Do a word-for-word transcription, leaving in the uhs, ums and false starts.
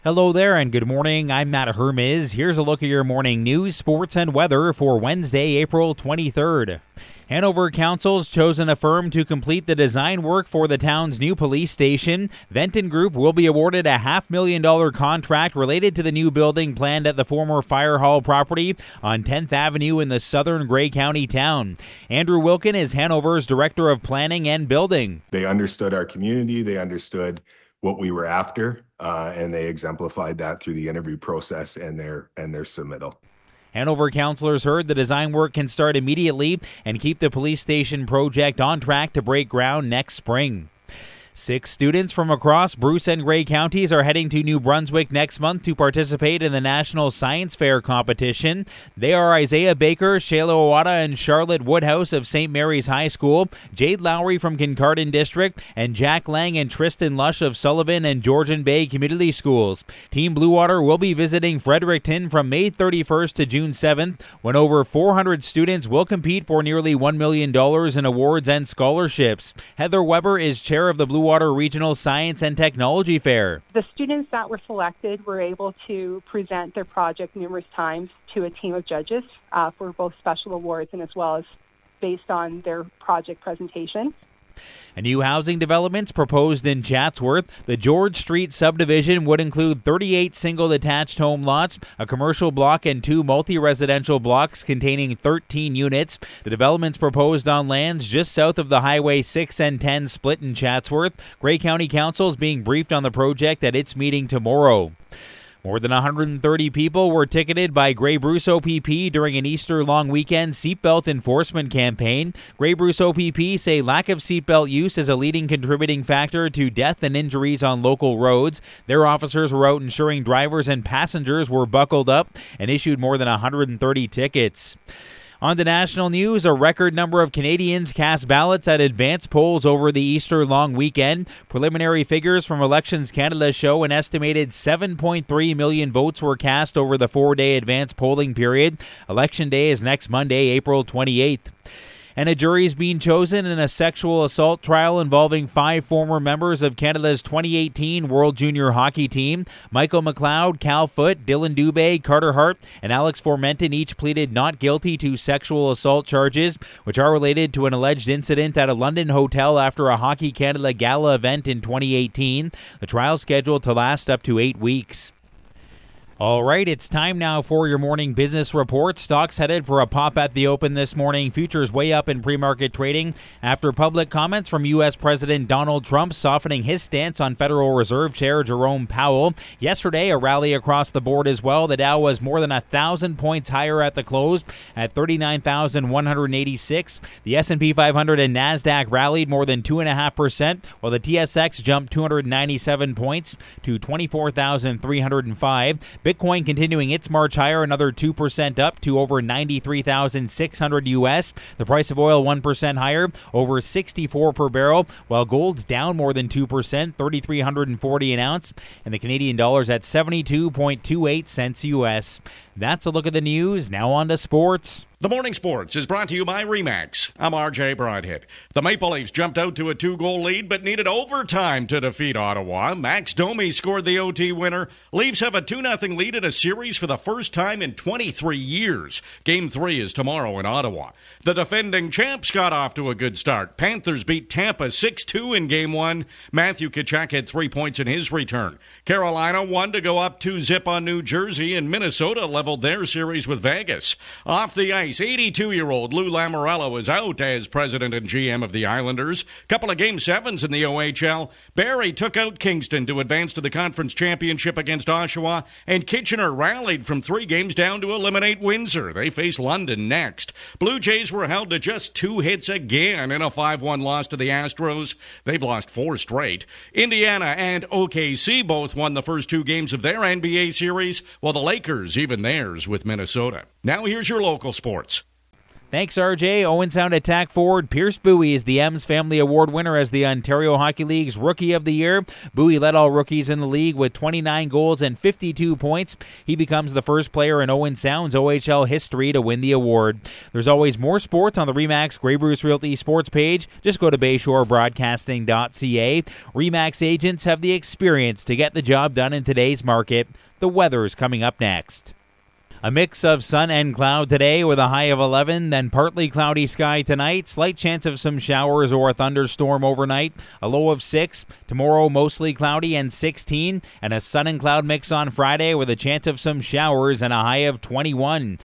Hello there and good morning. I'm Matt Hermes. Here's a look at your morning news, sports, and weather for Wednesday, April twenty-third. Hanover Council's chosen a firm to complete the design work for the town's new police station. Venton Group will be awarded a half million dollar contract related to the new building planned at the former fire hall property on tenth Avenue in the southern Grey County town. Andrew Wilkin is Hanover's Director of Planning and Building. They understood our community. They understood what we were after, uh, and they exemplified that through the interview process and their and their submittal. Hanover councillors heard the design work can start immediately and keep the police station project on track to break ground next spring. Six students from across Bruce and Grey counties are heading to New Brunswick next month to participate in the National Science Fair competition. They are Isaiah Baker, Shayla Owada, and Charlotte Woodhouse of Saint Mary's High School, Jade Lowry from Kincardine District, and Jack Lang and Tristan Lush of Sullivan and Georgian Bay Community Schools. Team Blue Water will be visiting Fredericton from May thirty-first to June seventh, when over four hundred students will compete for nearly one million dollars in awards and scholarships. Heather Weber is chair of the Blue Water Regional Science and Technology Fair. The students that were selected were able to present their project numerous times to a team of judges uh, for both special awards and as well as based on their project presentation. A new housing developments proposed in Chatsworth. The George Street subdivision would include thirty-eight single-detached home lots, a commercial block, and two multi-residential blocks containing thirteen units. The developments proposed on lands just south of the Highway six and ten split in Chatsworth. Grey County Council is being briefed on the project at its meeting tomorrow. More than one hundred thirty people were ticketed by Grey Bruce O P P during an Easter long weekend seatbelt enforcement campaign. Grey Bruce O P P say lack of seatbelt use is a leading contributing factor to death and injuries on local roads. Their officers were out ensuring drivers and passengers were buckled up and issued more than one hundred thirty tickets. On to national news, a record number of Canadians cast ballots at advance polls over the Easter long weekend. Preliminary figures from Elections Canada show an estimated seven point three million votes were cast over the four-day advance polling period. Election Day is next Monday, April twenty-eighth. And a jury is being chosen in a sexual assault trial involving five former members of Canada's twenty eighteen World Junior Hockey Team. Michael McLeod, Cal Foote, Dylan Dubé, Carter Hart, and Alex Formenton each pleaded not guilty to sexual assault charges, which are related to an alleged incident at a London hotel after a Hockey Canada gala event in twenty eighteen. The trial is scheduled to last up to eight weeks. All right, it's time now for your morning business report. Stocks headed for a pop at the open this morning. Futures way up in pre-market trading after public comments from U S President Donald Trump softening his stance on Federal Reserve Chair Jerome Powell. Yesterday, a rally across the board as well. The Dow was more than one thousand points higher at the close at thirty-nine thousand one hundred eighty-six. The S and P five hundred and NASDAQ rallied more than two point five percent, while the T S X jumped two hundred ninety-seven points to twenty-four thousand three hundred five. Bitcoin continuing its march higher, another two percent up to over ninety-three thousand six hundred U S. The price of oil one percent higher, over sixty-four per barrel, while gold's down more than two percent, three thousand three hundred forty an ounce, and the Canadian dollar's at seventy-two point two eight cents U S. That's a look at the news. Now on to sports. The Morning Sports is brought to you by RE/MAX. I'm R J Broadhead. The Maple Leafs jumped out to a two-goal lead but needed overtime to defeat Ottawa. Max Domi scored the O T winner. Leafs have a two nothing lead in a series for the first time in twenty-three years. Game three is tomorrow in Ottawa. The defending champs got off to a good start. Panthers beat Tampa six two in Game one. Matthew Tkachuk had three points in his return. Carolina won to go up two zip on New Jersey, and Minnesota leveled their series with Vegas. Off the ice, eighty-two-year-old Lou Lamoriello is out as president and G M of the Islanders. Couple of Game sevens in the O H L. Barrie took out Kingston to advance to the conference championship against Oshawa, and Kitchener rallied from three games down to eliminate Windsor. They face London next. Blue Jays were held to just two hits again in a five one loss to the Astros. They've lost four straight. Indiana and O K C both won the first two games of their N B A series, while the Lakers even theirs with Minnesota. Now here's your local sports. Thanks, R J. Owen Sound attack forward Pierce Bowie is the M's Family Award winner as the Ontario Hockey League's Rookie of the Year. Bowie led all rookies in the league with twenty-nine goals and fifty-two points. He becomes the first player in Owen Sound's O H L history to win the award. There's always more sports on the RE/MAX Grey Bruce Realty sports page. Just go to bayshore broadcasting dot c a. RE/MAX agents have the experience to get the job done in today's market. The weather's coming up next. A mix of sun and cloud today with a high of eleven, then partly cloudy sky tonight. Slight chance of some showers or a thunderstorm overnight. A low of six. Tomorrow mostly cloudy and sixteen. And a sun and cloud mix on Friday with a chance of some showers and a high of twenty-one.